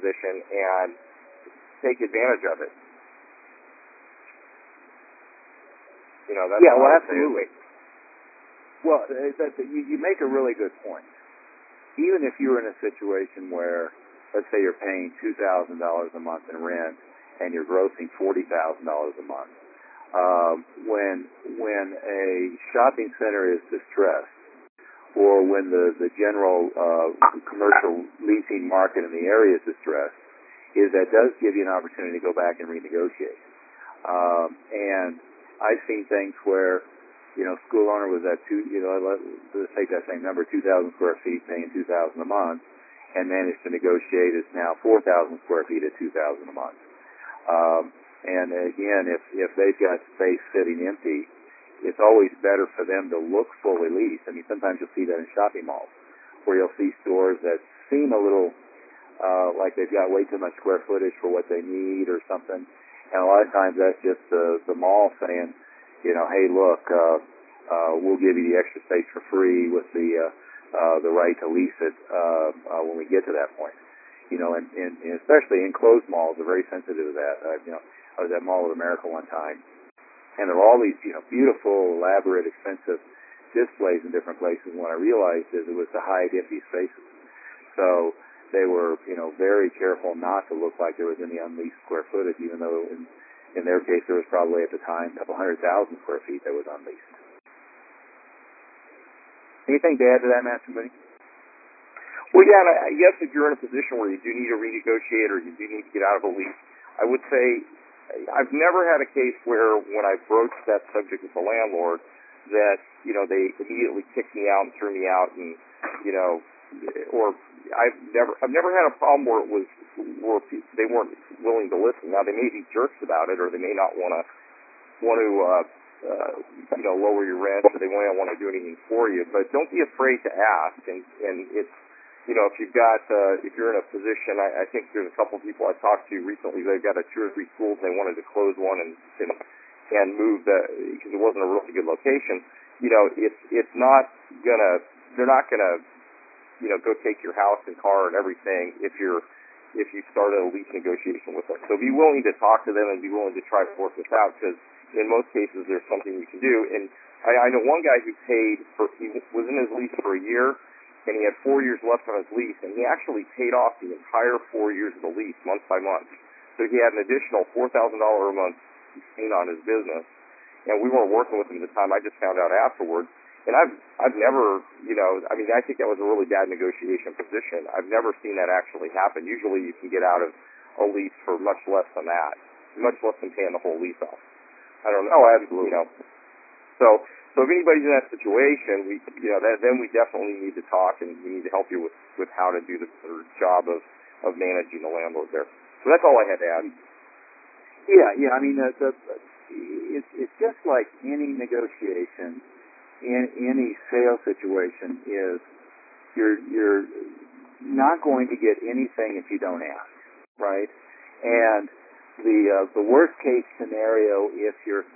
position and take advantage of it. That's well, absolutely. Well, you make a really good point. Even if you're in a situation where, let's say you're paying $2,000 a month in rent and you're grossing $40,000 a month, when a shopping center is distressed, or when the general commercial leasing market in the area is distressed, that does give you an opportunity to go back and renegotiate. And I've seen things where, school owner was at let's take that same number, 2,000 square feet, paying $2,000 a month, and managed to negotiate it's now 4,000 square feet at $2,000 a month. And again, if they've got space sitting empty, it's always better for them to look fully leased. I mean, sometimes you'll see that in shopping malls, where you'll see stores that seem a little like they've got way too much square footage for what they need or something. And a lot of times that's just the mall saying, hey, look, we'll give you the extra space for free with the right to lease it when we get to that point. And especially enclosed malls are very sensitive to that. I was at Mall of America one time, and there were all these, beautiful, elaborate, expensive displays in different places. And what I realized is it was to hide empty spaces. So they were, very careful not to look like there was any unleased square footage, even though in their case there was probably at the time a couple 100,000 square feet that was unleased. Anything to add to that, Master Mooney? Well, yeah, and I guess if you're in a position where you do need to renegotiate or you do need to get out of a lease, I would say I've never had a case where when I broached that subject with the landlord that, they immediately kicked me out and threw me out and, or I've never had a problem where they weren't willing to listen. Now, they may be jerks about it, or they may not want to lower your rent, or they may not want to do anything for you. But don't be afraid to ask. And it's, if you're in a position, I think there's a couple of people I've talked to recently. They've got 2 or 3 schools, and they wanted to close one and move because it wasn't a really good location. It's not gonna. They're not gonna. Go take your house and car and everything if you started a lease negotiation with them. So be willing to talk to them and be willing to try to work this out, because in most cases there's something you can do. And I know one guy who he was in his lease for a year, and he had 4 years left on his lease, and he actually paid off the entire 4 years of the lease month by month. So he had an additional $4,000 a month gain on his business, and we weren't working with him at the time. I just found out afterwards. And I've never, I think that was a really bad negotiation position. I've never seen that actually happen. Usually you can get out of a lease for much less than that, much less than paying the whole lease off. I don't know. Oh, absolutely. So if anybody's in that situation, then we definitely need to talk, and we need to help you with how to do the job of managing the landlord there. So that's all I had to add. Yeah. I mean, it's just like any negotiation. In any sales situation, is you're not going to get anything if you don't ask, right? And the worst case scenario, if you're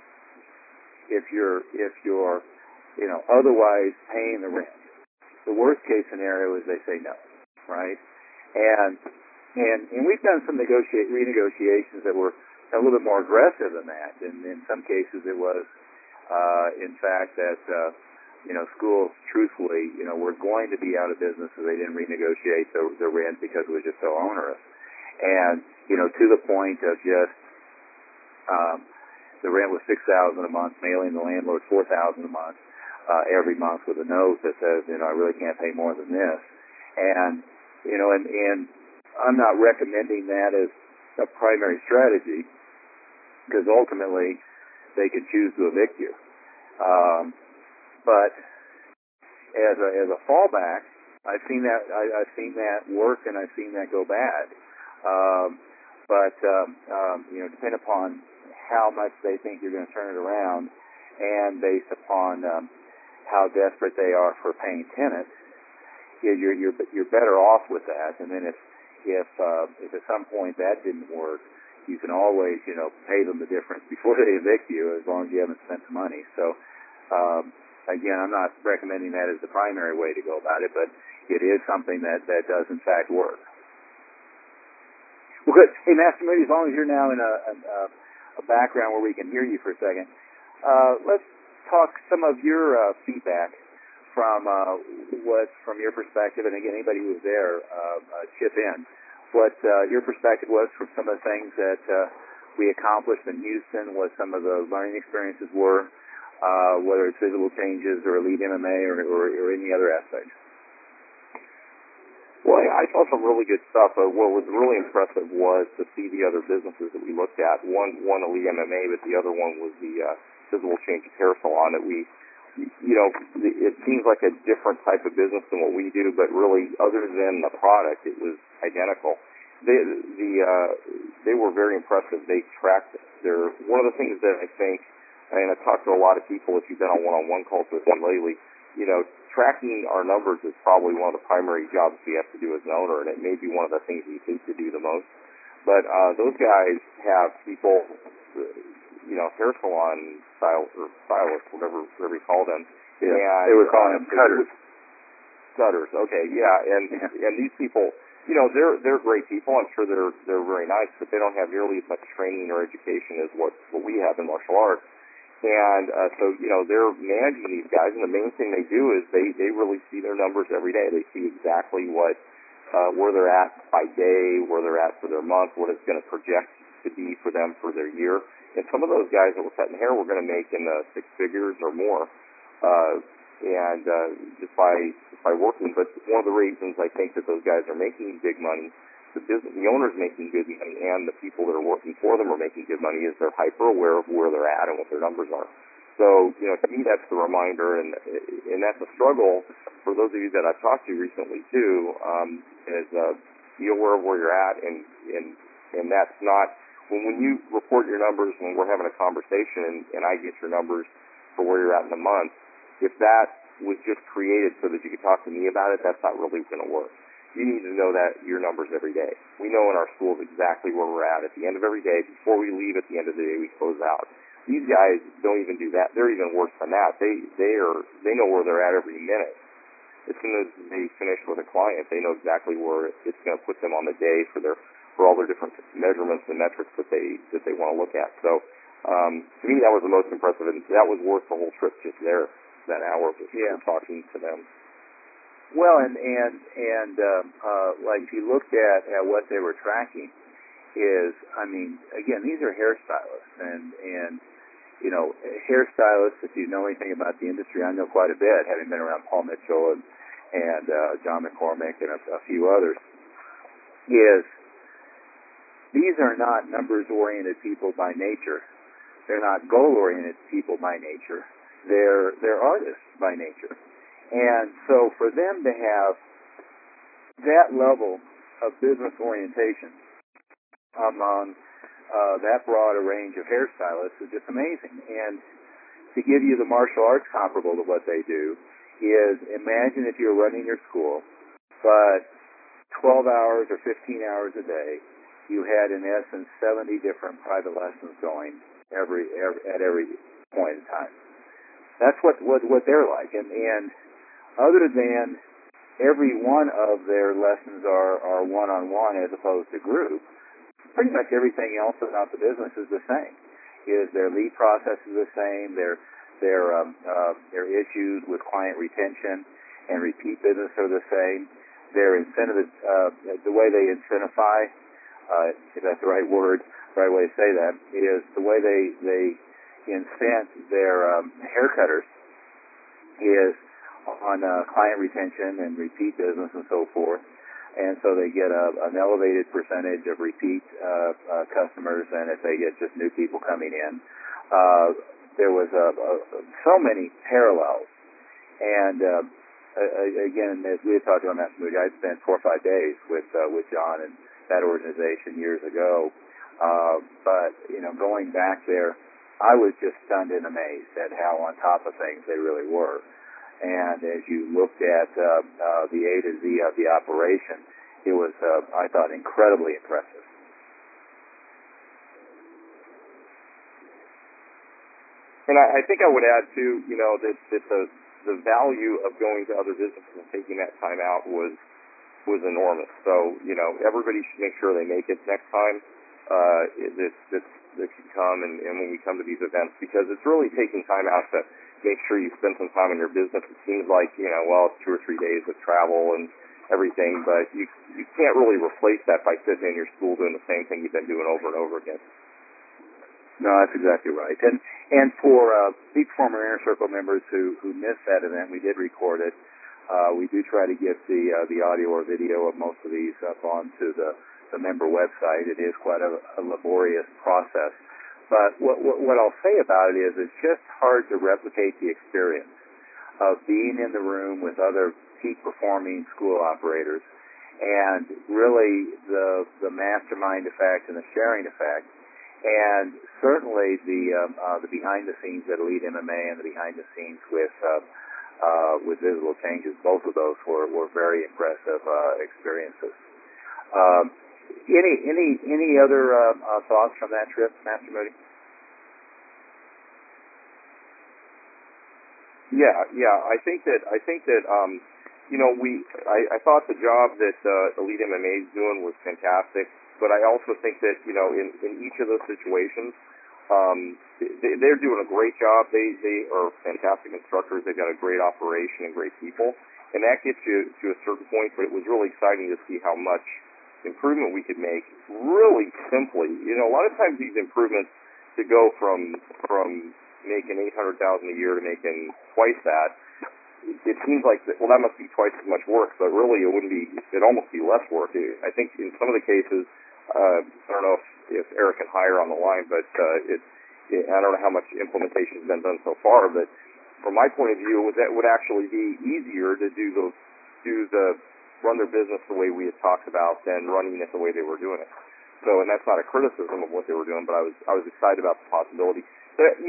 otherwise paying the rent, the worst case scenario is they say no, right? And we've done some renegotiations that were a little bit more aggressive than that. And in some cases, it was. In fact, that schools, truthfully, were going to be out of business if they didn't renegotiate the rent because it was just so onerous. And to the point of just the rent was $6,000 a month, mailing the landlord $4,000 a month every month with a note that says, I really can't pay more than this. And and I'm not recommending that as a primary strategy, because ultimately they could choose to evict you. But as a fallback, I've seen that work, and I've seen that go bad. But depending upon how much they think you're going to turn it around, and based upon how desperate they are for paying tenants, you're better off with that. And then if at some point that didn't work, you can always, pay them the difference before they evict you, as long as you haven't spent the money. So, again, I'm not recommending that as the primary way to go about it, but it is something that does, in fact, work. Well, good. Hey, Master Moody, as long as you're now in a background where we can hear you for a second, let's talk some of your feedback from from your perspective, and again, anybody who was there, chip in. What your perspective was from some of the things that we accomplished in Houston, what some of the learning experiences were, whether it's visible changes or Elite MMA or any other aspects. Well, I saw some really good stuff. What was really impressive was to see the other businesses that we looked at. One Elite MMA, but the other one was the Visible Changes Hair Salon. That it seems like a different type of business than what we do, but really, other than the product, it was identical. They were very impressive. They tracked one of the things that I think, and I've talked to a lot of people if you've been on one-on-one calls with them lately, tracking our numbers is probably one of the primary jobs we have to do as an owner, and it may be one of the things we hate to do the most. But those guys have people, hair salon stylists, whatever you call them. Yeah, and, they were calling them cutters. Cutters, okay, yeah, and these people, they're great people. I'm sure they're very nice, but they don't have nearly as much training or education as what we have in martial arts. And so they're managing these guys, and the main thing they do is they really see their numbers every day. They see exactly where they're at by day, where they're at for their month, what it's going to project to be for them for their year. And some of those guys that were cutting hair were going to make in the six figures or more, just by working. But one of the reasons I think that those guys are making big money, the owner's making good money, and the people that are working for them are making good money, is they're hyper aware of where they're at and what their numbers are. So, to me, that's the reminder, and that's a struggle for those of you that I've talked to recently too. Is be aware of where you're at, and that's not when you report your numbers when we're having a conversation, and I get your numbers for where you're at in a month. If that was just created so that you could talk to me about it, that's not really going to work. You need to know that your numbers every day. We know in our schools exactly where we're at the end of every day. Before we leave at the end of the day, we close out. These guys don't even do that. They're even worse than that. They know where they're at every minute. As soon as they finish with a client, they know exactly where it's going to put them on the day for all their different measurements and metrics that they want to look at. So to me, that was the most impressive, and that was worth the whole trip just there, that hour of just talking to them. Well, and like if you looked at what they were tracking is, again, these are hairstylists, and hairstylists, if you know anything about the industry, I know quite a bit, having been around Paul Mitchell and John McCormick and a few others, is these are not numbers-oriented people by nature. They're not goal-oriented people by nature. They're artists by nature. And so for them to have that level of business orientation among that broad a range of hairstylists is just amazing. And to give you the martial arts comparable to what they do is, imagine if you're running your school, but 12 hours or 15 hours a day, you had in essence 70 different private lessons going at every point in time. That's what they're like. And other than every one of their lessons are one-on-one as opposed to group, pretty much everything else about the business is the same. Is their lead process is the same, their issues with client retention and repeat business are the same. Their incentive, the way they incentify, if that's the right word, right way to say that, is the way they incent their haircutters is on client retention and repeat business and so forth. And so they get an elevated percentage of repeat customers than if they get just new people coming in. There was so many parallels. And again, as we had talked about that, I spent 4 or 5 days with John and that organization years ago. But going back there, I was just stunned and amazed at how on top of things they really were. And as you looked at the A to Z of the operation, it was, I thought, incredibly impressive. And I think I would add, too, that the value of going to other businesses and taking that time out was was enormous. So, everybody should make sure they make it next time that can come and when we come to these events, because it's really taking time out to make sure you spend some time in your business. It seems like, it's 2 or 3 days of travel and everything, but you can't really replace that by sitting in your school doing the same thing you've been doing over and over again. No, that's exactly right. And for Peak Performer Inner Circle members who missed that event, we did record it. We do try to get the audio or video of most of these up onto the member website. It is quite a laborious process. But what I'll say about it is it's just hard to replicate the experience of being in the room with other peak performing school operators and really the mastermind effect and the sharing effect, and certainly the behind the scenes at Elite MMA and the behind the scenes with Visible Changes. Both of those were very impressive experiences. Any other thoughts from that trip, Master Moody? Yeah. I think that I thought the job that Elite MMA is doing was fantastic, but I also think that in each of those situations, they're doing a great job. They are fantastic instructors. They've got a great operation and great people, and that gets you to a certain point. But it was really exciting to see how much improvement we could make really simply. A lot of times these improvements to go from making $800,000 a year to making twice that, it seems like that must be twice as much work, but really it'd almost be less work. I think in some of the cases, I don't know if Eric and Hire on the line, but I don't know how much implementation has been done so far, but from my point of view, that would actually be easier to run their business the way we had talked about than running it the way they were doing it. So, and that's not a criticism of what they were doing, but I was excited about the possibility. But,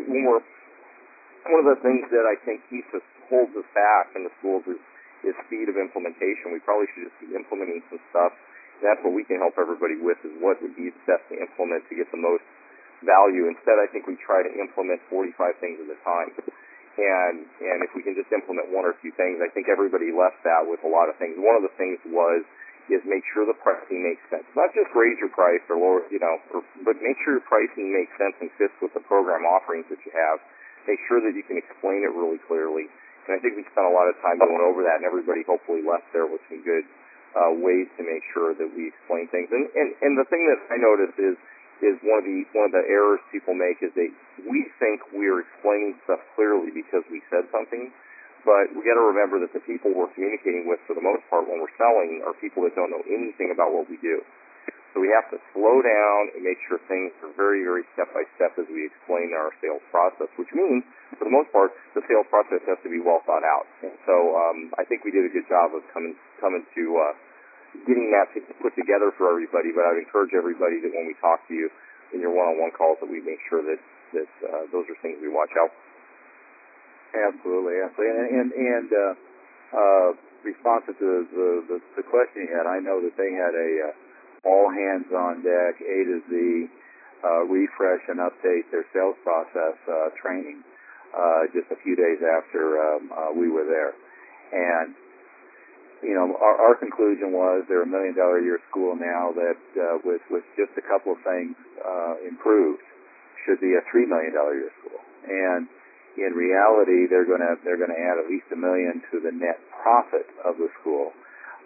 one of the things that I think holds us back in the schools is speed of implementation. We probably should just be implementing some stuff. That's what we can help everybody with, is what would be best to implement to get the most value. Instead, I think we try to implement 45 things at a time. And if we can just implement one or two things, I think everybody left that with a lot of things. One of the things is make sure the pricing makes sense. Not just raise your price or lower, but make sure your pricing makes sense and fits with the program offerings that you have. Make sure that you can explain it really clearly. And I think we spent a lot of time going over that, and everybody hopefully left there with some good ways to make sure that we explain things. And the thing that I noticed is one of the errors people make is we think we're explaining stuff clearly because we said something, but we got to remember that the people we're communicating with, for the most part, when we're selling, are people that don't know anything about what we do. So we have to slow down and make sure things are very, very step by step as we explain our sales process, which means, for the most part, the sales process has to be well thought out. And so I think we did a good job of coming to getting that put together for everybody, but I would encourage everybody that when we talk to you in your one-on-one calls, that we make sure that those are things we watch out. Absolutely. And responsive to the question you had, I know that they had a all hands on deck, A to Z, refresh and update their sales process training just a few days after we were there. And our conclusion was they're $1 million a year school now that with just a couple of things improved should be a $3 million a year school. And in reality, they're going to add at least $1 million to the net profit of the school.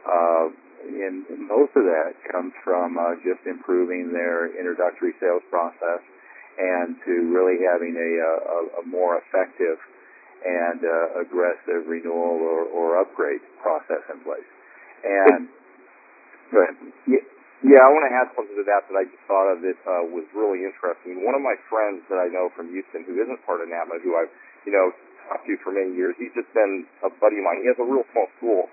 And most of that comes from just improving their introductory sales process and to really having a more effective and aggressive renewal or upgrade process in place. And go ahead. Yeah, I want to add something to that I just thought of that was really interesting. One of my friends that I know from Houston, who isn't part of NAMA, who I've talked to for many years, he's just been a buddy of mine. He has a real small school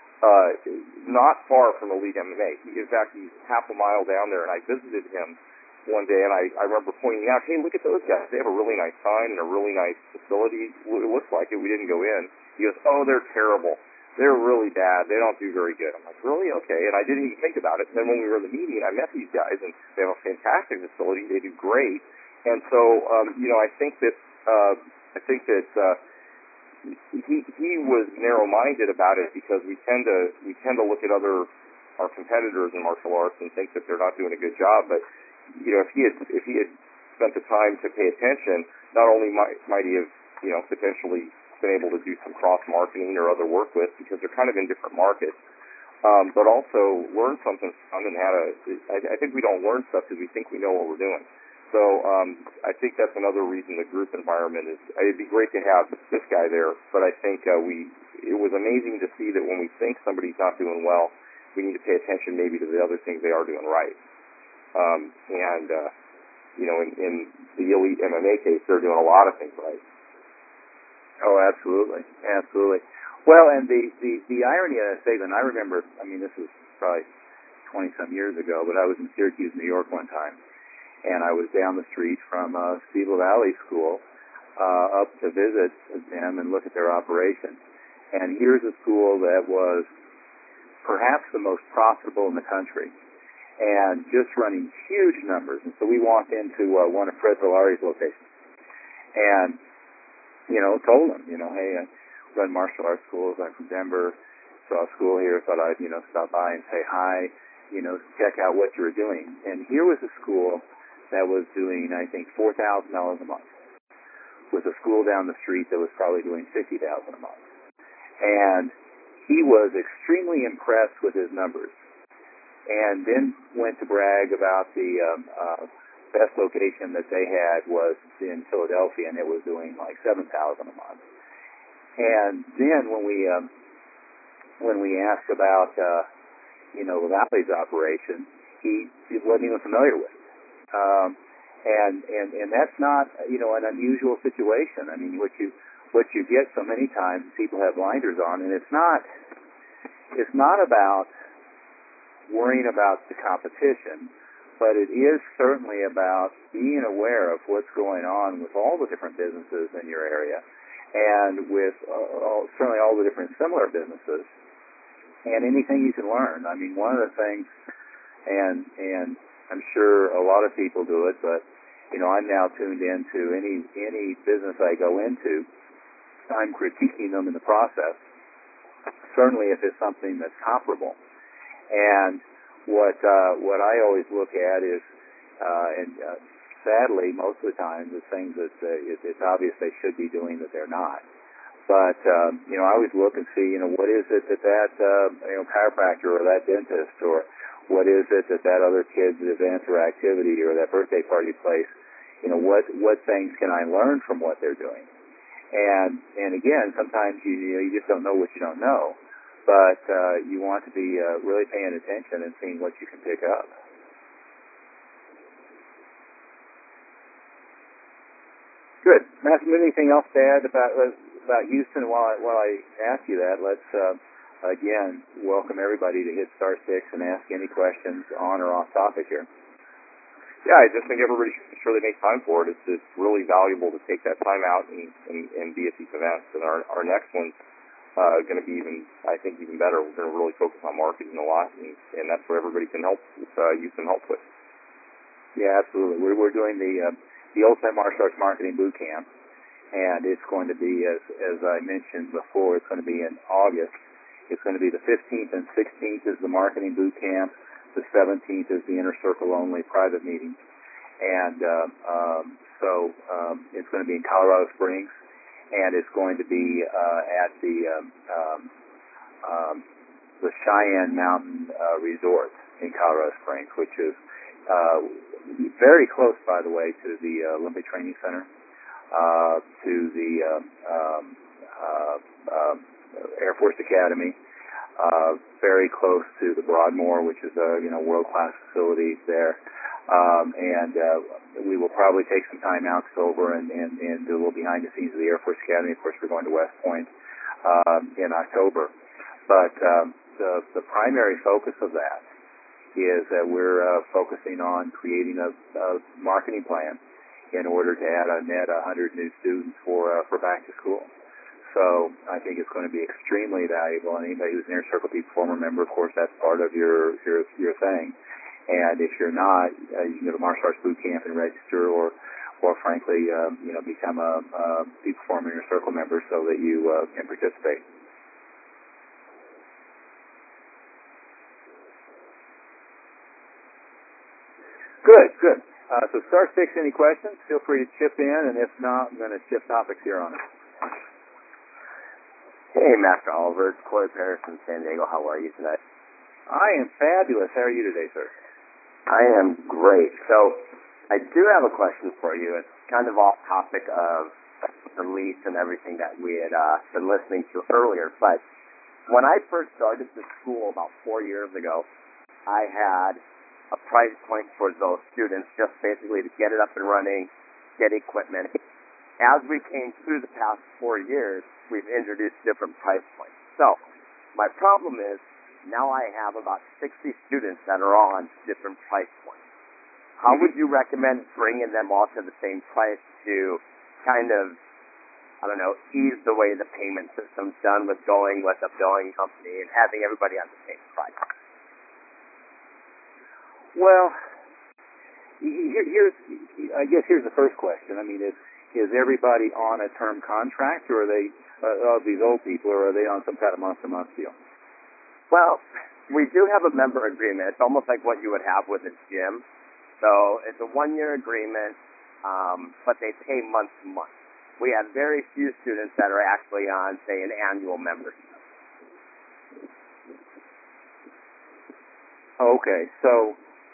not far from Elite MMA. In fact, he's half a mile down there, and I visited him one day, and I remember pointing out, hey, look at those guys. They have a really nice sign and a really nice facility. It looks like it. We didn't go in. He goes, oh, they're terrible. They're really bad. They don't do very good. I'm like, really? Okay. And I didn't even think about it. And then when we were in the meeting, I met these guys, and they have a fantastic facility. They do great. And so, I think that he was narrow-minded about it because we tend to look at our competitors in martial arts and think that they're not doing a good job. But if he had spent the time to pay attention, not only might he have potentially been able to do some cross-marketing or other work with, because they're kind of in different markets, but also learn something from and I think we don't learn stuff because we think we know what we're doing. So I think that's another reason the group environment is. It'd be great to have this guy there, but I think it was amazing to see that when we think somebody's not doing well, we need to pay attention maybe to the other things they are doing right. In the elite MMA case, they're doing a lot of things right. Oh, absolutely, absolutely. Well, and the irony of that statement, I remember. I mean, this was probably 20-some years ago, but I was in Syracuse, New York, one time. And I was down the street from Steeple Valley School up to visit them and look at their operation. And here's a school that was perhaps the most profitable in the country and just running huge numbers. And so we walked into one of Fred Villari's locations and, told them, hey, I run martial arts schools. I'm from Denver, saw a school here, thought I'd, stop by and say hi, check out what you were doing. And here was a school that was doing, I think, $4,000 a month, with a school down the street that was probably doing $50,000 a month. And he was extremely impressed with his numbers, and then went to brag about the best location that they had was in Philadelphia, and it was doing like $7,000 a month. And then when we asked about Valley's operation, he wasn't even familiar with it. And that's not, an unusual situation. I mean, what you get so many times, people have blinders on, and it's not about worrying about the competition, but it is certainly about being aware of what's going on with all the different businesses in your area, and with certainly all the different similar businesses, and anything you can learn. I mean, one of the things, and I'm sure a lot of people do it, but I'm now tuned into any business I go into. I'm critiquing them in the process. Certainly, if it's something that's comparable. And what I always look at is, sadly, most of the time, the things that it's obvious they should be doing that they're not. But I always look and see, what is it that chiropractor or that dentist or what is it that other kid's event or activity or that birthday party place, what things can I learn from what they're doing? And again, sometimes you just don't know what you don't know, but you want to be really paying attention and seeing what you can pick up. Good. Matthew, anything else to add about Houston? While I ask you that, let's again welcome everybody to hit *6 and ask any questions on or off topic here. Yeah, I just think everybody should make sure they make time for it. It's really valuable to take that time out and be at these events. And our next one's going to be even better. We're going to really focus on marketing a lot, and that's what everybody can use some help with. Yeah, absolutely. We're doing the Ultimate Martial Arts Marketing Boot Camp, and it's going to be, as I mentioned before, it's going to be in August. It's going to be the 15th and 16th is the marketing boot camp. The 17th is the Inner Circle only private meeting. And so it's going to be in Colorado Springs, and it's going to be at the Cheyenne Mountain Resort in Colorado Springs, which is very close, by the way, to the Olympic Training Center, to the Air Force Academy, very close to the Broadmoor, which is a world-class facility there. And we will probably take some time out to go over and do a little behind the scenes of the Air Force Academy. Of course, we're going to West Point in October. But the primary focus of that is that we're focusing on creating a marketing plan in order to add a net 100 new students for back to school. So I think it's going to be extremely valuable. And anybody who's an Inner Circle Peak former member, of course, that's part of your thing. And if you're not, you can go to Martial Arts Boot Camp and register, or or frankly, become a Peak Performer Inner Circle member so that you can participate. Good. So star 6, any questions? Feel free to chip in, and if not, I'm going to shift topics here on it. Hey, Master Oliver. It's Corey Paris from San Diego. How are you tonight? I am fabulous. How are you today, sir? I am great. So, I do have a question for you. It's kind of off topic of the lease and everything that we had been listening to earlier, but when I first started this school about 4 years ago, I had a price point for those students, just basically to get it up and running, get equipment. As we came through the past 4 years, we've introduced different price points. So, my problem is, now I have about 60 students that are on different price points. How would you recommend bringing them all to the same price to kind of, I don't know, ease the way the payment system's done with going with a billing company and having everybody on the same price? Well, here's the first question. I mean, is everybody on a term contract, or are they of these old people, or are they on some kind of month-to-month deal? Well, we do have a member agreement. It's almost like what you would have with a gym. So it's a 1-year agreement, but they pay month to month. We have very few students that are actually on, say, an annual membership. Okay, so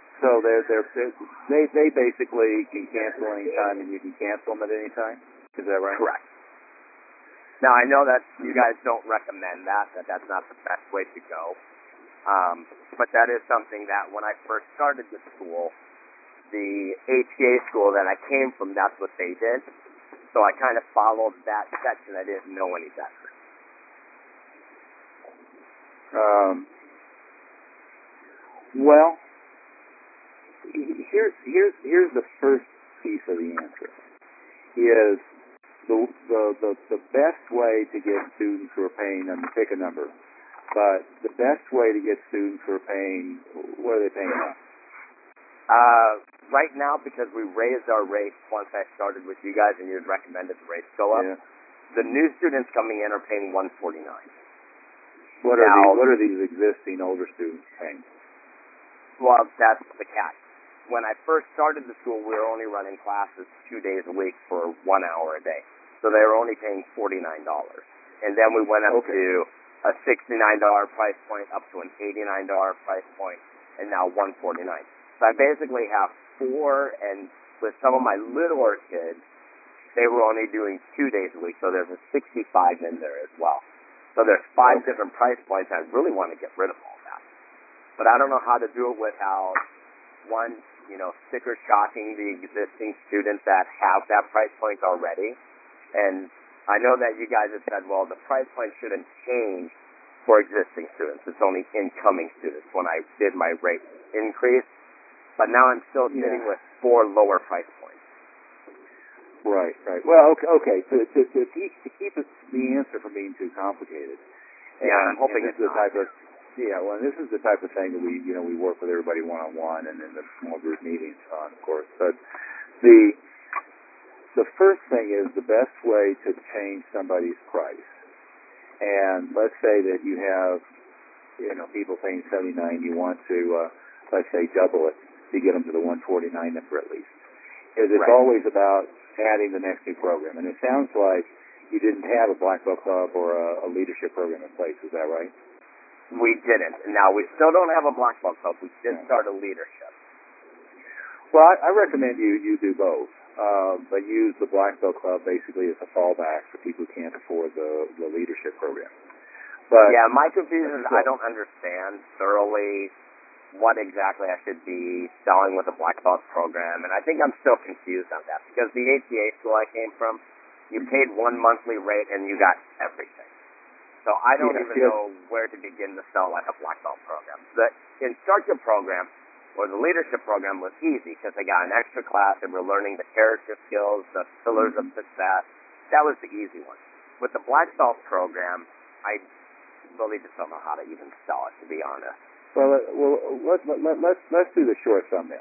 they basically can cancel anytime, and you can cancel them at any time. Is that right? Correct. Now, I know that you guys don't recommend that's not the best way to go. But that is something that when I first started the school, the HCA school that I came from, that's what they did. So I kind of followed that section. I didn't know any better. Well, here's the first piece of the answer. Is the best way to get students who are paying, and pick a number, but the best way to get students who are paying, what are they paying now? Right now, because we raised our rates once I started with you guys and you had recommended the rates go up, the new students coming in are paying $149. What are these existing older students paying? Well, that's the catch. When I first started the school, we were only running classes 2 days a week for 1 hour a day. So they were only paying $49. And then we went up to a $69 price point, up to an $89 price point, and now $149. So I basically have 4, and with some of my littler kids, they were only doing 2 days a week, so there's a 65 in there as well. So there's 5 different price points. I really want to get rid of all that. But I don't know how to do it without, one, sticker shocking the existing students that have that price point already. And I know that you guys have said, well, the price point shouldn't change for existing students. It's only incoming students when I did my rate increase. But now I'm still sitting with 4 lower price points. Right. Well, okay. To keep the answer from being too complicated. I'm hoping it's the type of. Yeah, well, this is the type of thing that we work with everybody one-on-one and in the small group meetings on, of course. But the first thing is the best way to change somebody's price. And let's say that you have, people paying $79, you want to, let's say, double it to get them to the $149 number at least. It's always about adding the next new program. And it sounds like you didn't have a Black Belt Club or a leadership program in place. Is that right? We didn't. Now, we still don't have a Black Belt Club. We did start a leadership. Well, I recommend you do both. But use the Black Belt Club basically as a fallback for people who can't afford the leadership program. But yeah, my confusion is I don't understand thoroughly what exactly I should be selling with a Black Belt program. And I think I'm still confused on that because the ATA school I came from, you paid 1 monthly rate and you got everything. So I don't even know where to begin to sell like a Black Belt program. The instructor program or the leadership program was easy because they got an extra class and we're learning the character skills, the pillars of success. That was the easy one. With the Black Belt program, I really just don't know how to even sell it, to be honest. Well, let's do the short thumbnail.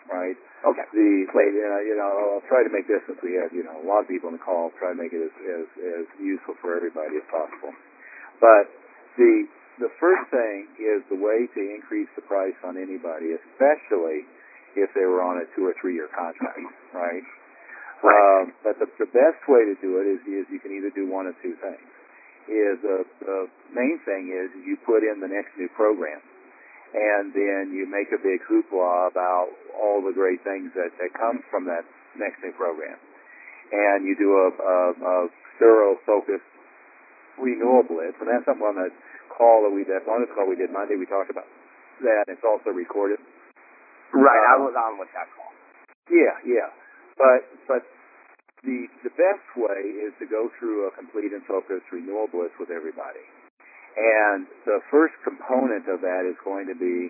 right? Okay. I'll try to make this, since we have a lot of people on the call, try to make it as useful for everybody as possible. But the first thing is the way to increase the price on anybody, especially if they were on a 2 or 3 year contract, right? But the best way to do it is you can either do one of two things. The main thing is you put in the next new program, and then you make a big hoopla about all the great things that come from that next new program. And you do a thorough, focused renewal blitz, and that's something on the call that we did, bonus call we did Monday, we talked about that. It's also recorded. Right, I was on with that call. Yeah. But the best way is to go through a complete and focused renewal blitz with everybody. And the first component of that is going to be,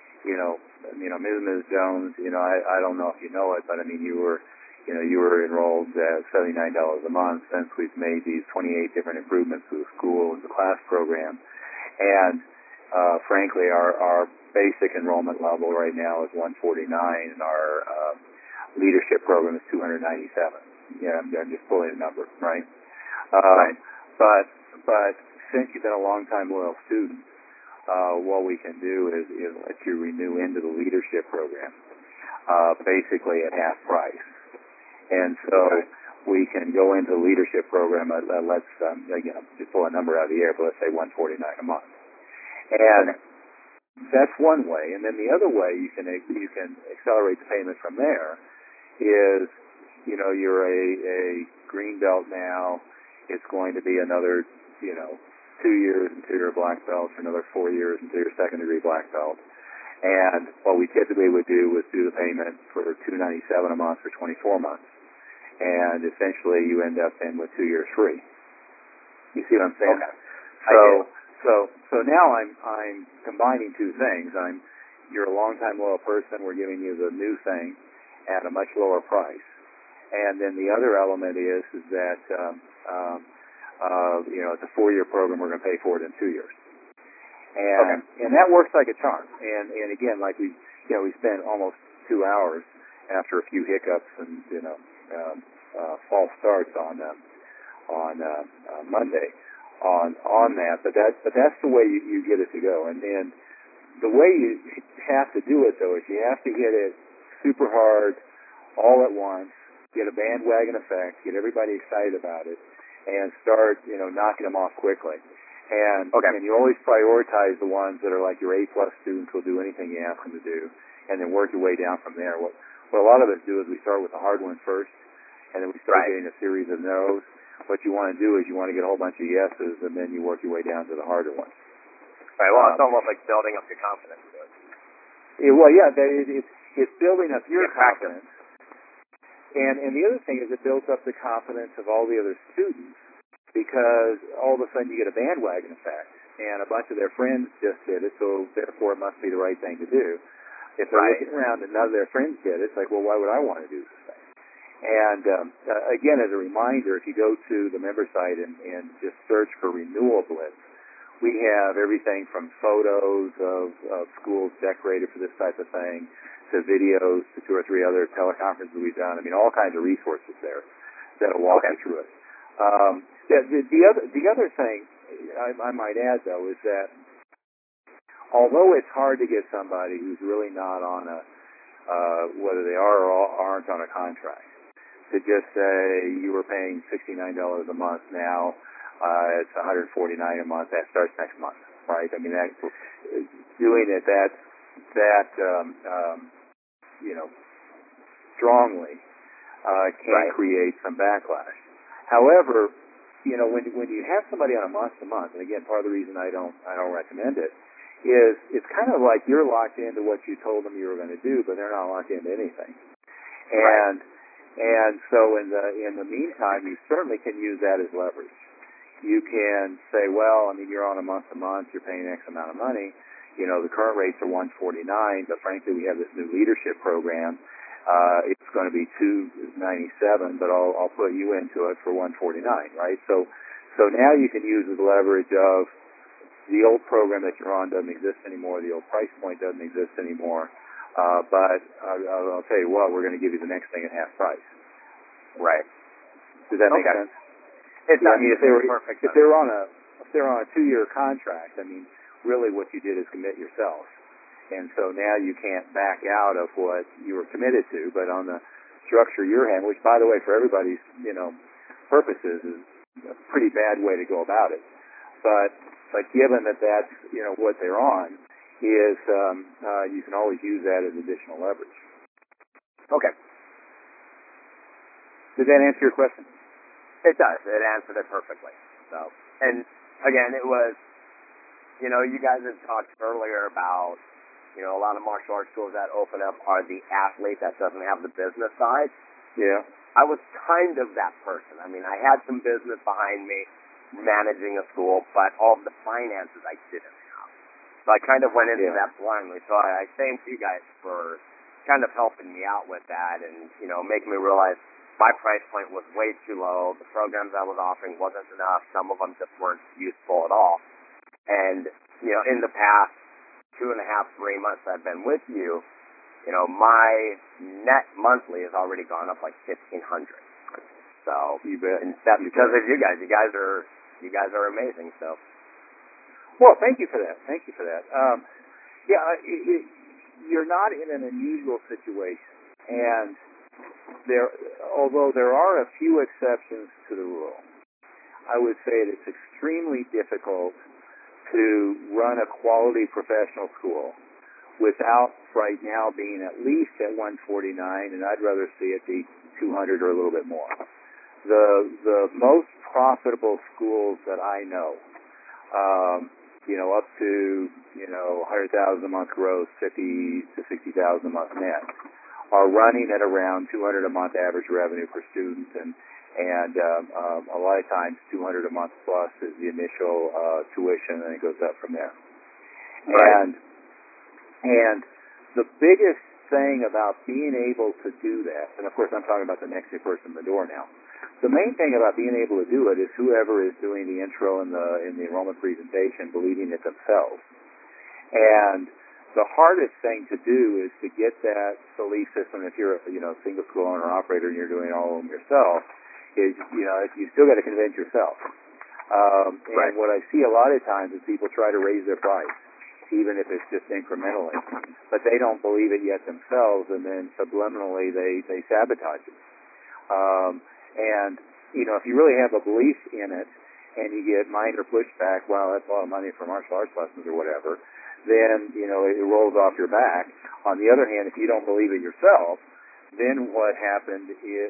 Ms. Jones, I don't know if you know it, but I mean, you were enrolled at $79 a month since we've made these 28 different improvements to the school and the class program. And frankly, our basic enrollment level right now is 149, and our leadership program is 297. Yeah, I'm just pulling a number, right? Right. But since you've been a long-time loyal student, what we can do is let you renew into the leadership program, basically at half price. And so we can go into the leadership program at let's just pull a number out of the air, but let's say 149 a month. And that's one way. And then the other way you can accelerate the payment from there is, you're a green belt now. It's going to be another 2 years until you're a black belt, for another 4 years until you're a second degree black belt. And what we typically would do was do the payment for $297 a month for 24 months. And essentially you end up in with 2 years free. You see what I'm saying? Okay. So now I'm combining two things. You're a long-time loyal person. We're giving you the new thing at a much lower price. And then the other element is that it's a 4 year program. We're going to pay for it in 2 years. And that works like a charm. And again, like we spent almost 2 hours after a few hiccups and false starts on Monday on that. But that's the way you get it to go. And then the way you have to do it though is you have to hit it super hard all at once, get a bandwagon effect, get everybody excited about it, and start knocking them off quickly. And you always prioritize the ones that are like your A+ students will do anything you ask them to do, and then work your way down from there. What a lot of us do is we start with the hard ones first, and then we start getting a series of no's. What you want to do is you want to get a whole bunch of yeses, and then you work your way down to the harder ones. Right. Well, it's almost like building up your confidence. It's building up your confidence. And the other thing is it builds up the confidence of all the other students, because all of a sudden you get a bandwagon effect, and a bunch of their friends just did it, so therefore it must be the right thing to do. If they're looking around and none of their friends did it, it's like, well, why would I want to do this thing? And again, as a reminder, if you go to the member site and just search for Renewal Blitz, we have everything from photos of schools decorated for this type of thing, to videos, to 2 or 3 other teleconferences we've done. I mean, all kinds of resources there that'll walk you through it. The other thing I might add, though, is that although it's hard to get somebody who's really not on whether they are or aren't on a contract, to just say you were paying $69 a month now, it's $149 a month, that starts next month, right? I mean, doing it strongly can create some backlash. However, when you have somebody on a month-to-month, and again, part of the reason I don't recommend it is it's kind of like you're locked into what you told them you were going to do, but they're not locked into anything. And so in the meantime, you certainly can use that as leverage. You can say, well, I mean, you're on a month-to-month, you're paying X amount of money. The current rates are $149, but frankly, we have this new leadership program. It's going to be $297, but I'll put you into it for $149, right? So now you can use the leverage of the old program that you're on doesn't exist anymore. The old price point doesn't exist anymore. But I'll tell you what, we're going to give you the next thing at half price. Right. Does that make sense? It does. I mean, if Perfect. they're on a 2-year contract, I mean, really what you did is commit yourself, and so now you can't back out of what you were committed to. But on the structure you're having, which by the way, for everybody's purposes, is a pretty bad way to go about it. But given that that's what they're on, is you can always use that as additional leverage. Okay. Did that answer your question? It does. It answered it perfectly. So, and again, it was, you guys had talked earlier about, a lot of martial arts schools that open up are the athlete that doesn't have the business side. Yeah. I was kind of that person. I mean, I had some business behind me managing a school, but all of the finances I didn't have. So I kind of went into that blindly. So I thank you guys for kind of helping me out with that and, making me realize my price point was way too low. The programs I was offering wasn't enough. Some of them just weren't useful at all. And, in the past 2.5, 3 months I've been with you, my net monthly has already gone up like $1,500. So you bet. And that's because of you guys. You guys are amazing. So. Well, thank you for that. You're not in an unusual situation, and although there are a few exceptions to the rule, I would say that it's extremely difficult to run a quality professional school without right now being at least at 149, and I'd rather see it be 200 or a little bit more. The most profitable schools that I know, up to 100,000 a month gross, 50 to 60,000 a month net, are running at around 200 a month average revenue per student, and a lot of times 200 a month plus is the initial tuition, and it goes up from there. Right. And the biggest thing about being able to do that, and of course I'm talking about the next new person in the door now. The main thing about being able to do it is whoever is doing the intro and the enrollment presentation believing it themselves. And the hardest thing to do is to get that belief system. If you're a single school owner operator and you're doing all of them yourself, is you still got to convince yourself. Right. And what I see a lot of times is people try to raise their price, even if it's just incrementally, but they don't believe it yet themselves, and then subliminally they sabotage it. And if you really have a belief in it, and you get minor pushback, wow, that's a lot of money for martial arts lessons or whatever, then it rolls off your back. On the other hand, if you don't believe it yourself, then what happens is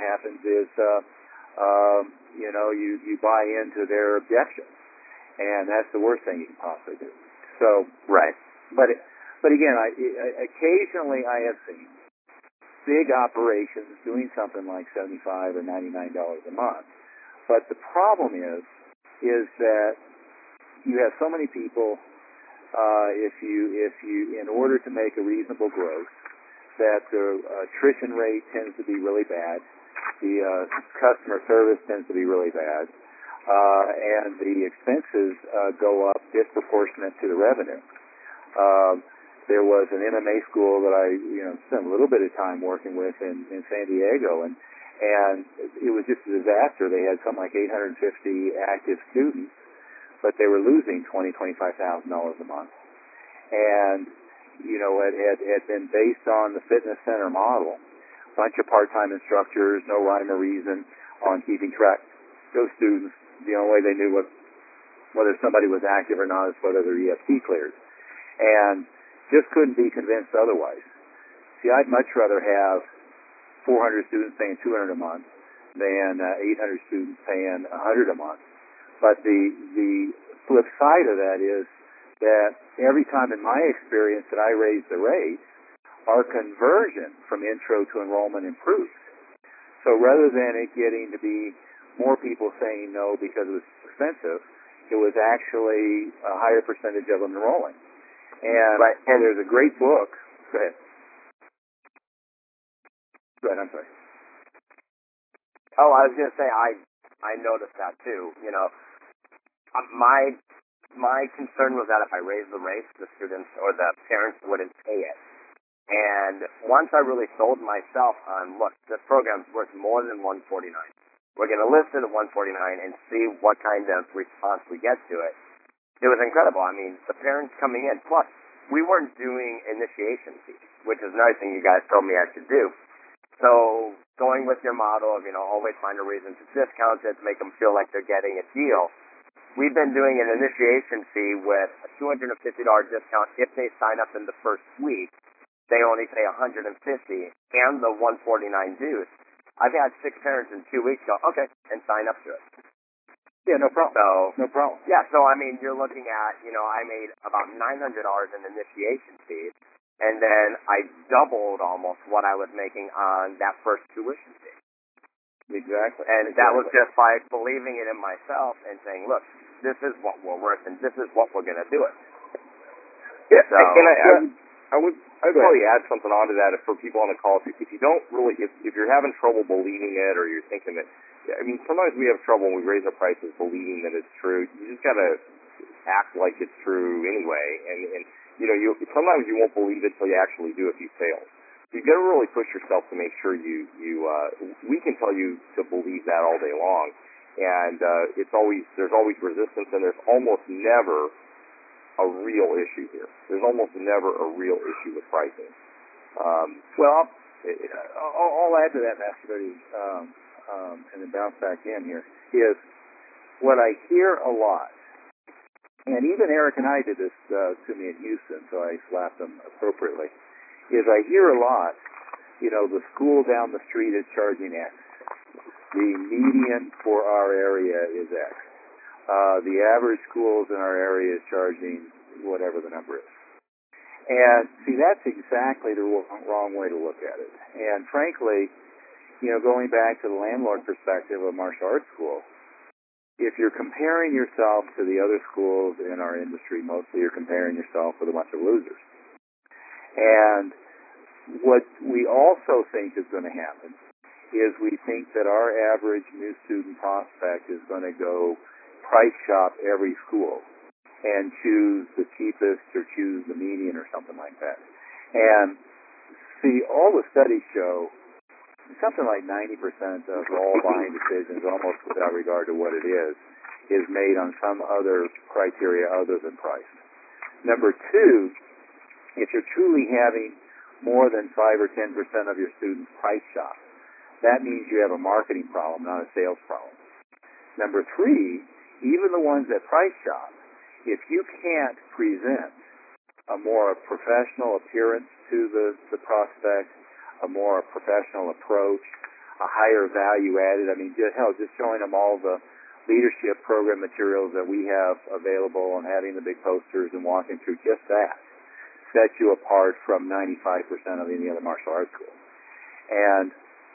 you buy into their objections, and that's the worst thing you can possibly do. So right, but again, occasionally I have seen big operations doing something like $75 or $99 a month, but the problem is that you have so many people. If you in order to make a reasonable growth, that the attrition rate tends to be really bad, the customer service tends to be really bad, and the expenses go up disproportionate to the revenue. There was an MMA school that I spent a little bit of time working with in San Diego, and it was just a disaster. They had something like 850 active students, but they were losing $20,000-$25,000 a month. And, it had been based on the fitness center model. A bunch of part-time instructors, no rhyme or reason on keeping track. Those students, the only way they knew whether somebody was active or not is whether their EFT cleared. And just couldn't be convinced otherwise. See, I'd much rather have 400 students paying $200 a month than 800 students paying $100 a month. But the flip side of that is that every time in my experience that I raise the rates, our conversion from intro to enrollment improves. So rather than it getting to be more people saying no because it was expensive, it was actually a higher percentage of them enrolling. And, right. And there's a great book. Go ahead. I'm sorry. Oh, I was going to say, I noticed that too. My concern was that if I raised the rates, the students or the parents wouldn't pay it. And once I really sold myself on, look, this program's worth more than $149. We're going to list it at $149 and see what kind of response we get to it. It was incredible. I mean, the parents coming in. Plus, we weren't doing initiation fees, which is another thing you guys told me I should do. So going with your model of, always find a reason to discount it, to make them feel like they're getting a deal. We've been doing an initiation fee with a $250 discount if they sign up in the first week. They only pay $150 and the $149 dues. I've had 6 parents in 2 weeks go, okay, and sign up to it. Yeah, no problem. No problem. Yeah, so I mean, you're looking at, I made about $900 in initiation fees, and then I doubled almost what I was making on that first tuition fee. Exactly. And that was just by believing it in myself and saying, look, this is what we're worth, and this is what we're going to do it. Yeah, so, and I would probably add something onto that for people on the call. If you don't really, if you're having trouble believing it, or you're thinking that, I mean, sometimes we have trouble when we raise our prices believing that it's true. You just gotta act like it's true anyway, and sometimes you won't believe it till you actually do if you fail. So you gotta really push yourself to make sure we can tell you to believe that all day long, and there's always resistance, and there's almost never a real issue here. There's almost never a real issue with pricing. Well, I'll add to that, Master Buddy, and then bounce back in here, is what I hear a lot, and even Eric and I did this to me in Houston, so I slapped them appropriately, is I hear a lot, the school down the street is charging X. The median for our area is X. The average schools in our area is charging whatever the number is. And see, that's exactly the wrong way to look at it. And frankly, going back to the landlord perspective of martial arts school, if you're comparing yourself to the other schools in our industry, mostly you're comparing yourself with a bunch of losers. And what we also think is going to happen is we think that our average new student prospect is going to go price shop every school and choose the cheapest or choose the median or something like that. And see, all the studies show something like 90% of all buying decisions, almost without regard to what it is made on some other criteria other than price. Number two, if you're truly having more than 5 or 10% of your students price shop, that means you have a marketing problem, not a sales problem. Number three, even the ones that price shop, if you can't present a more professional appearance to the prospect, a more professional approach, a higher value added, I mean, just showing them all the leadership program materials that we have available and having the big posters and walking through, just that sets you apart from 95% of any other martial arts school. And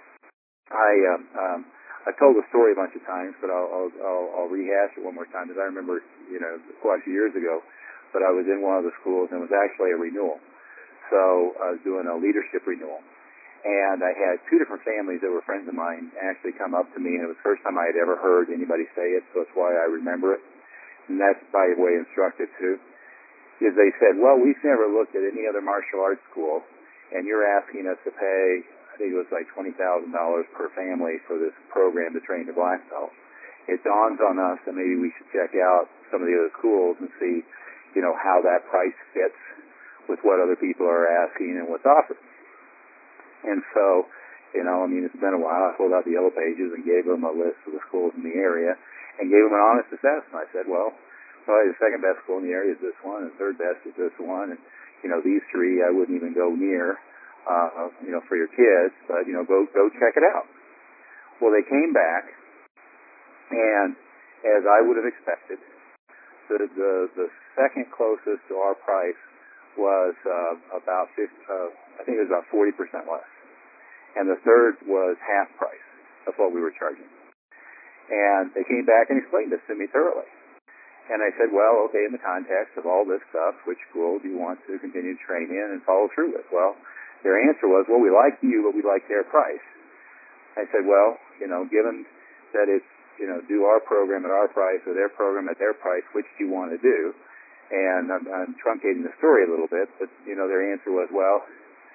I told the story a bunch of times, but I'll rehash it one more time, because I remember, quite a few years ago, but I was in one of the schools, and it was actually a renewal. So I was doing a leadership renewal. And I had 2 different families that were friends of mine actually come up to me, and it was the first time I had ever heard anybody say it, so that's why I remember it. And that's, by the way, instructive, too. Is they said, well, we've never looked at any other martial arts school, and you're asking us to pay, I think it was like $20,000 per family for this program to train the black belt. It dawns on us that maybe we should check out some of the other schools and see, how that price fits with what other people are asking and what's offered. And so, it's been a while. I pulled out the yellow pages and gave them a list of the schools in the area and gave them an honest assessment. I said, well, probably the second best school in the area is this one, and third best is this one, and, these 3 I wouldn't even go near, for your kids, but, go check it out. Well, they came back, and as I would have expected, the second closest to our price was about 50, I think it was about 40% less. And the third was half price of what we were charging. And they came back and explained this to me thoroughly. And I said, well, okay, in the context of all this stuff, which school do you want to continue to train in and follow through with? Well, their answer was, well, we like you, but we like their price. I said, well, given that it's, do our program at our price or their program at their price, which do you want to do? And I'm truncating the story a little bit, but, their answer was, well,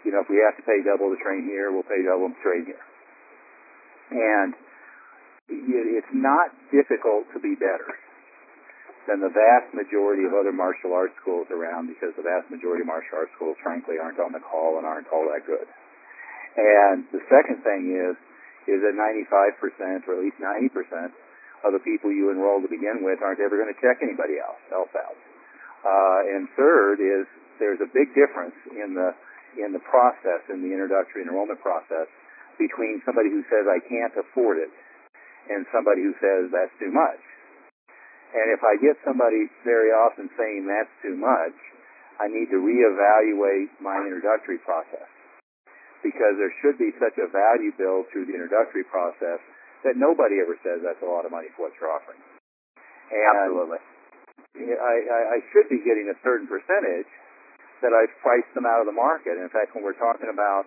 if we have to pay double to train here, we'll pay double to train here. And it's not difficult to be better than the vast majority of other martial arts schools around, because the vast majority of martial arts schools, frankly, aren't on the call and aren't all that good. And the second thing is that 95% or at least 90% of the people you enroll to begin with aren't ever going to check anybody else out. And third is there's a big difference in the process, in the introductory enrollment process, between somebody who says, I can't afford it, and somebody who says, that's too much. And if I get somebody very often saying that's too much, I need to reevaluate my introductory process, because there should be such a value build through the introductory process that nobody ever says that's a lot of money for what you're offering. And Absolutely. I should be getting a certain percentage that I've priced them out of the market. And in fact, when we're talking about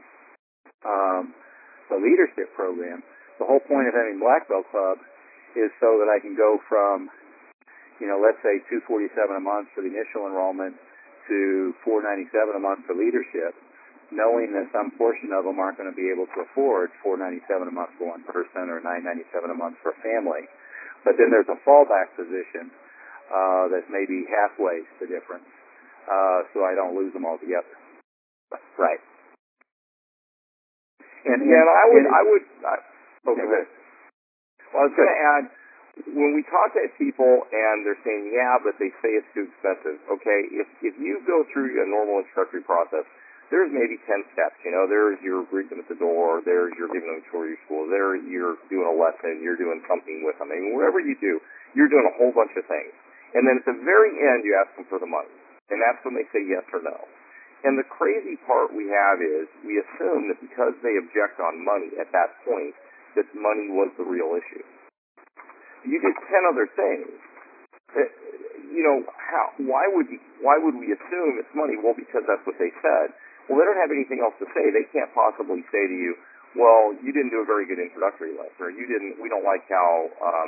the leadership program, the whole point of having Black Belt Club is so that I can go from, let's say $247 a month for the initial enrollment to $497 a month for leadership, knowing that some portion of them aren't going to be able to afford $497 a month for one person or $997 a month for a family. But then there's a fallback position that's maybe halfway the difference, so I don't lose them altogether. Right. And I would. Okay, good. Well, I was going to add, when we talk to people and they're saying, yeah, but they say it's too expensive, okay, if you go through a normal introductory process, there's maybe 10 steps, there's your greet them at the door, there's your giving them a tour of your school, there you're doing a lesson, you're doing something with them. I mean, whatever you do, you're doing a whole bunch of things. And then at the very end, you ask them for the money. And that's when they say yes or no. And the crazy part we have is we assume that because they object on money at that point, that money was the real issue. You did 10 other things. Why would we assume it's money? Well, because that's what they said. Well, they don't have anything else to say. They can't possibly say to you, well, you didn't do a very good introductory lesson, or we don't like how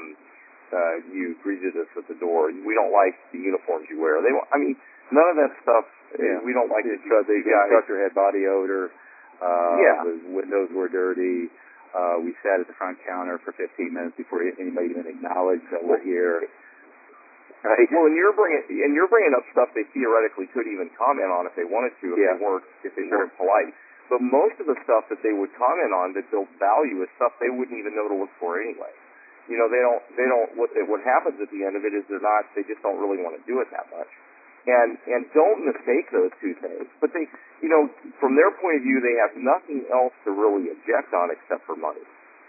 you greeted us at the door. We don't like the uniforms you wear. None of that stuff. Yeah. We don't like it because the instructor had body odor. The windows were dirty. We sat at the front counter for 15 minutes before anybody even acknowledged that we're here. Right. Well, and you're bringing up stuff they theoretically could even comment on if they wanted to, if they weren't polite. But most of the stuff that they would comment on that builds value is stuff they wouldn't even know to look for anyway. They don't. What happens at the end of it is they just don't really want to do it that much. And don't mistake those two things. But they, from their point of view, they have nothing else to really object on except for money.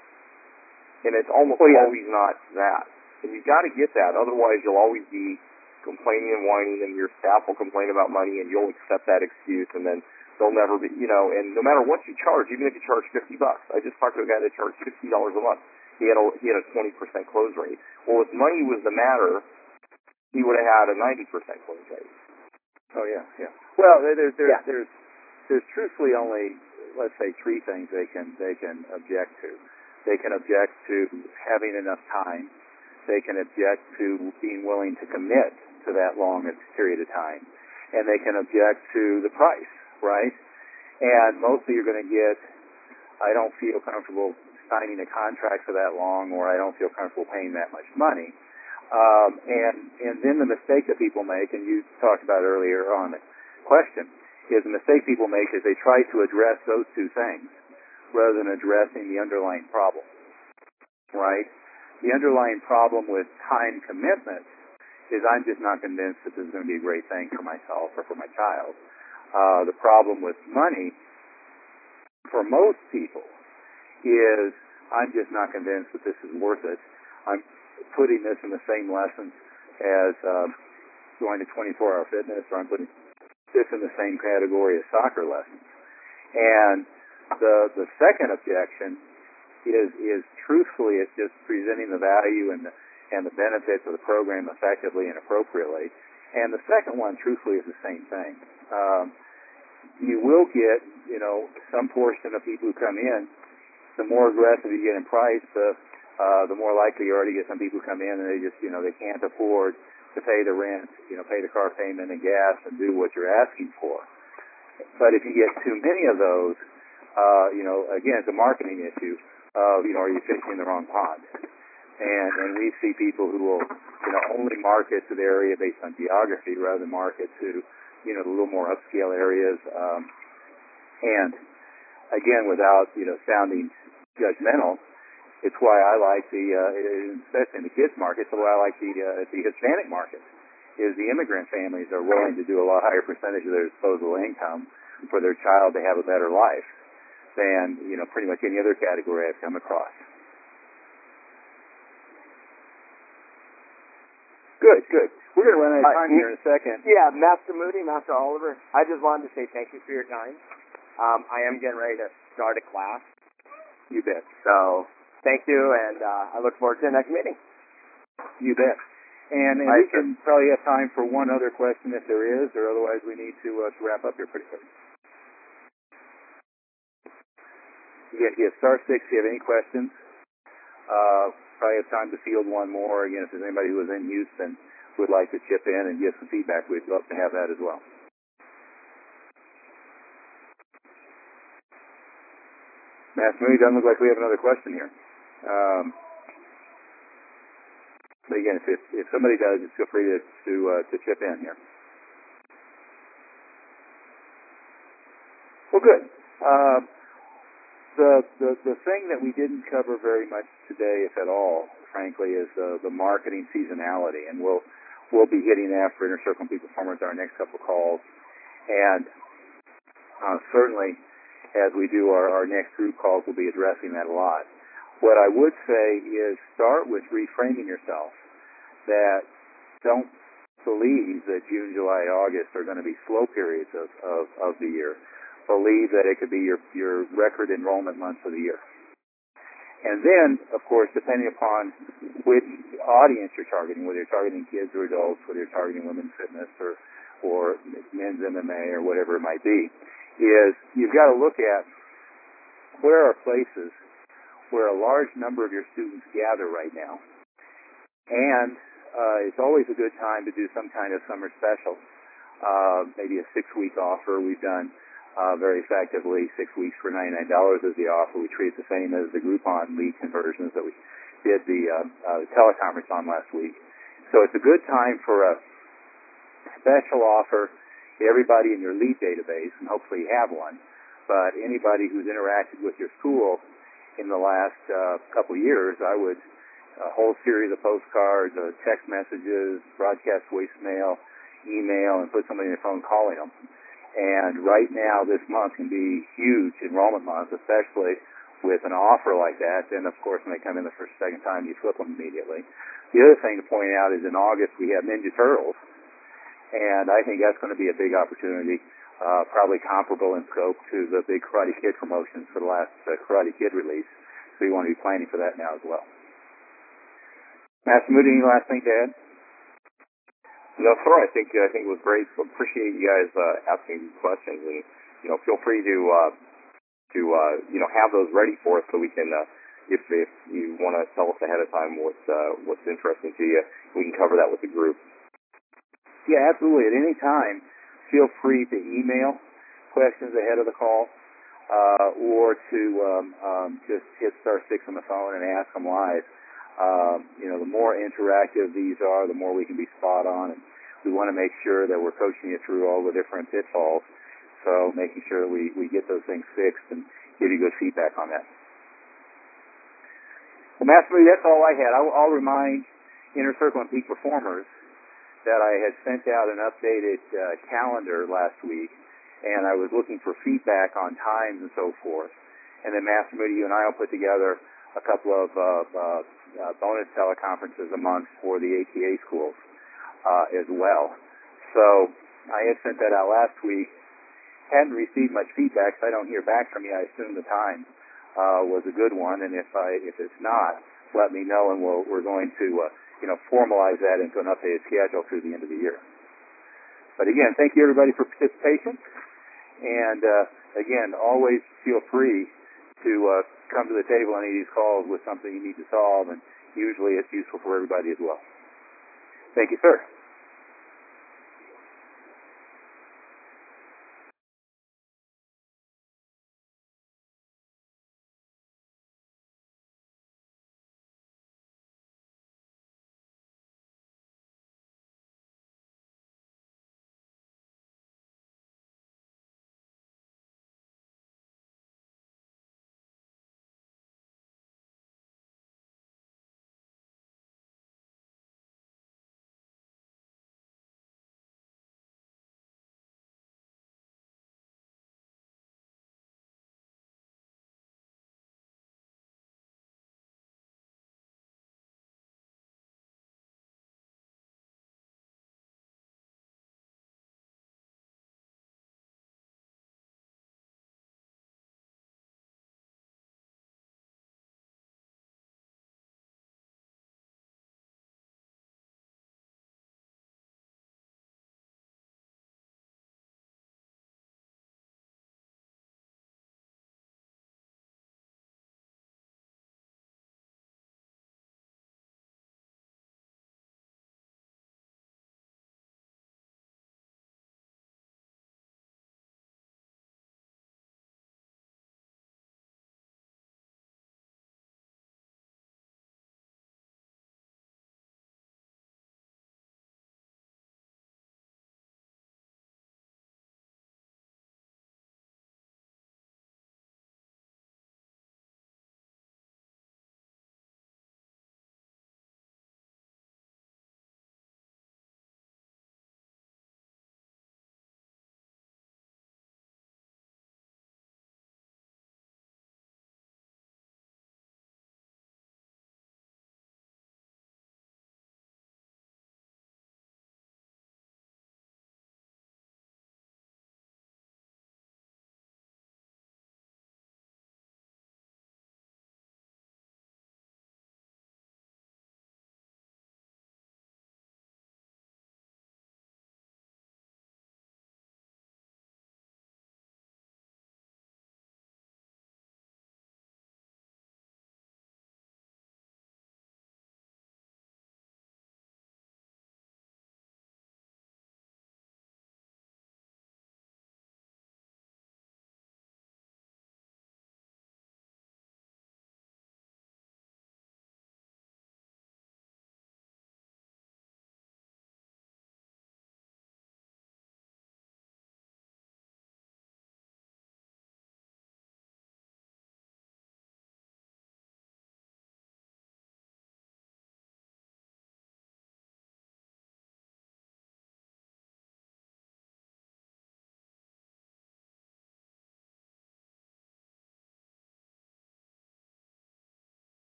And it's almost always not that. And you've got to get that. Otherwise, you'll always be complaining and whining, and your staff will complain about money, and you'll accept that excuse, and then they'll never be, and no matter what you charge, even if you charge $50, I just talked to a guy that charged $50 a month. He had a 20% close rate. Well, if money was the matter, he would have had a 90% close rate. Oh yeah. Well, there's truthfully only, let's say, three things they can object to. They can object to having enough time. They can object to being willing to commit to that long a period of time, and they can object to the price, right? And mostly you're going to get, I don't feel comfortable signing a contract for that long, or I don't feel comfortable paying that much money. And then the mistake that people make, and you talked about earlier on the question, is the mistake people make is they try to address those two things rather than addressing the underlying problem, right? The underlying problem with time commitment is I'm just not convinced that this is going to be a great thing for myself or for my child. The problem with money, for most people, is I'm just not convinced that this is worth it. I'm putting this in the same lessons as going to 24-hour fitness, or I'm putting this in the same category as soccer lessons. And the second objection is truthfully, it's just presenting the value and the benefits of the program effectively and appropriately. And the second one, truthfully, is the same thing. You will get, some portion of people who come in, the more aggressive you get in price, the more likely you are to get some people who come in and they just, they can't afford to pay the rent, pay the car payment and gas and do what you're asking for. But if you get too many of those, again, it's a marketing issue of, are you fishing in the wrong pond? And we see people who will, only market to the area based on geography rather than market to, the little more upscale areas. And again, without, sounding judgmental, it's why I like especially in the kids market, it's why I like the Hispanic market, is the immigrant families are willing to do a lot higher percentage of their disposable income for their child to have a better life than, pretty much any other category I've come across. Good. We're going to run out of time here in a second. Yeah, Master Moody, Master Oliver, I just wanted to say thank you for your time. I am getting ready to start a class. You bet. So, thank you, and I look forward to the next meeting. You bet. And we can probably have time for one other question if there is, or otherwise we need to wrap up here pretty quick. Again, if you have *6, if you have any questions, probably have time to field one more. Again, if there's anybody who is in Houston who would like to chip in and give some feedback, we'd love to have that as well. Master Moody, doesn't look like we have another question here. But again, if somebody does, just feel free to chip in here. Well, good. The thing that we didn't cover very much today, if at all, frankly, is the marketing seasonality, and we'll be hitting that for Inner Circle and Peak Performers our next couple of calls, and certainly as we do our next group calls, we'll be addressing that a lot. What I would say is start with reframing yourself that don't believe that June, July, August are going to be slow periods of the year. Believe that it could be your record enrollment months of the year. And then, of course, depending upon which audience you're targeting, whether you're targeting kids or adults, whether you're targeting women's fitness or men's MMA or whatever it might be, is you've got to look at where are places where a large number of your students gather right now. And it's always a good time to do some kind of summer special, maybe a 6-week offer. We've done very effectively 6 weeks for $99 is the offer. We treat it the same as the Groupon lead conversions that we did the teleconference on last week. So it's a good time for a special offer to everybody in your lead database, and hopefully you have one, but anybody who's interacted with your school in the last couple of years, I would a whole series of postcards, text messages, broadcast voicemail, email, and put somebody in your phone calling them. And right now, this month can be huge enrollment month, especially with an offer like that. Then, of course, when they come in the second time, you flip them immediately. The other thing to point out is in August, we have Ninja Turtles. And I think that's going to be a big opportunity, probably comparable in scope to the big Karate Kid promotions for the last Karate Kid release. So you want to be planning for that now as well. Master Moody, any last thing to add? No, sir. I think it was great. So appreciate you guys asking these questions, and feel free to have those ready for us so we can, if you want to tell us ahead of time what's interesting to you, we can cover that with the group. Yeah, absolutely. At any time, feel free to email questions ahead of the call, or to just hit *6 on the phone and ask them live. The more interactive these are, the more we can be spot on, and we want to make sure that we're coaching you through all the different pitfalls, so making sure that we get those things fixed and give you good feedback on that. Well, Master Moody, that's all I had. I'll remind Inner Circle and Peak Performers that I had sent out an updated calendar last week, and I was looking for feedback on times and so forth. And then Master Moody, you and I will put together a couple of bonus teleconferences a month for the ATA schools as well. So I had sent that out last week. Hadn't received much feedback, so I don't hear back from you. I assume the time was a good one, and if it's not, let me know, and we're going to formalize that into an updated schedule through the end of the year. But again, thank you everybody for participation, and again, always feel free to come to the table on any of these calls with something you need to solve, and usually it's useful for everybody as well. Thank you, sir.